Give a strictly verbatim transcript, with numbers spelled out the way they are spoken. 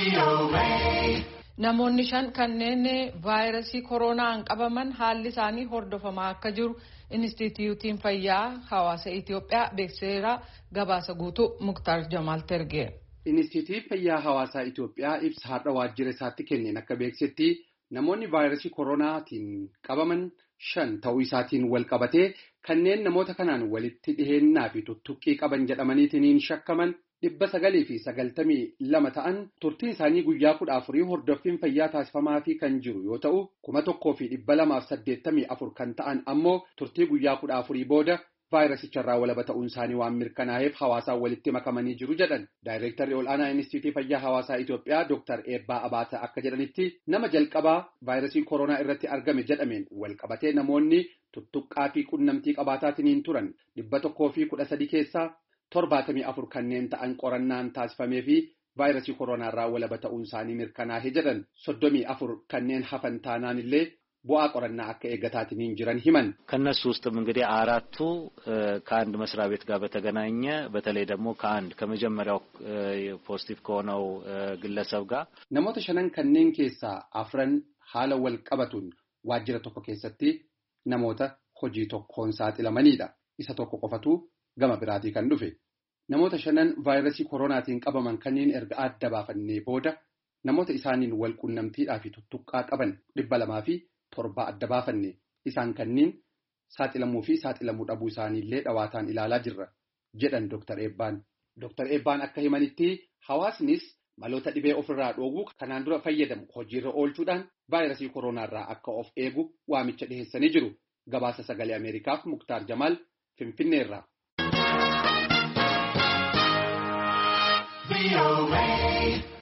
Namoonni shan kanneen vaayirasii koronaan qabaman haalli isaanii hordofamaa akka jiru Inistituutiin Fayyaa Hawaasa Itoophiyaa beeksiseera. Gabaasa guutuu Muktaar Jamaal Tergee. Inistituutiin Fayyaa Hawaasaa Itoophiyaa ibsa har'a waajjira isaatti kenneen akka beeksisetti namoonni vaayirasii koronaatiin qabaman shan ta'uu isaatiin wal qabatee kanneen namoota kanaan walitti dhiheennaa fi tuttuqqii qaban jedhamaniitiin shakkaman dhibba sagalii fi sagaltamii lama ta'an turtiin isaanii guyyaa kudha afurii hordoffiin fayyaa taasifamaa fi kan jiru yoo ta'u kuma tokkoo fi dhibba lamaaf saddeettamii afur kan ta'an ammoo turtii guyyaa kudha afurii booda vaayirasicharraa walaba ta'uun isaanii waan mirkanaa'eef hawaasaan walitti makamanii jiru jedhan. Daayireektarri ol'aanaa Inistituutii Fayyaa Hawaasaa Itoophiyaa Dooktar Eebbaa Abaata akka jedhanitti nama jalqabaa vaayirasii koronaa irratti argame jedhameen wal qabatee namoonni tuttuqqaa fi qunnamtii qabaataatiin turan dhibba tokkoo fi kudha sadii keessaa torbaatamii afur kanneen ta'an qorannaan taasifamee fi vaayirasii koronaarraa walaba ta'uun isaanii mirkanaa'e jedhan. Soddomii afur kanneen hafan taanaan illee bu'aa qorannaa akka eeggataatiin jiran himan. ከነሱ ውስጥም እንግዲህ አራቱ ከአንድ መስሪያ ቤት ጋር በተገናኘ በተለይ ደግሞ ከአንድ ከመጀመሪያው ፖዚቲቭ ከሆነው ግለሰብ ጋር namoota shanan kanneen keessaa afran haala wal qabatuun waajjira tokko keessatti namoota hojii tokkoon saaxilamanidha. Isa tokko qofatu gama biraatii kan dhufe. Namoota shanan vaayirasii koronaatiin qabaman kanneen erga adda baafannee booda namoota isaaniin wal qunnamtiidhaa fi tuttuqqaa qaban dhibba lamaa fi torba adda baafanne isaan kanneen saaxilamuu fi saaxilamuu dhabuu isaaniillee dhawaataan ilaalaa jirra jedhan Dooktar Eebbaan. Dooktar Eebbaan akka himanitti hawaasnis maloota dhibee ofirraa dhoowwuu kanaan dura fayyadamu hojiirra oolchuudhaan vaayirasii koronaarraa akka of eegu waamicha dhiheessanii jiru. Gabaasa sagalee Ameerikaaf Muktaar Jamaal Finfinneerraa.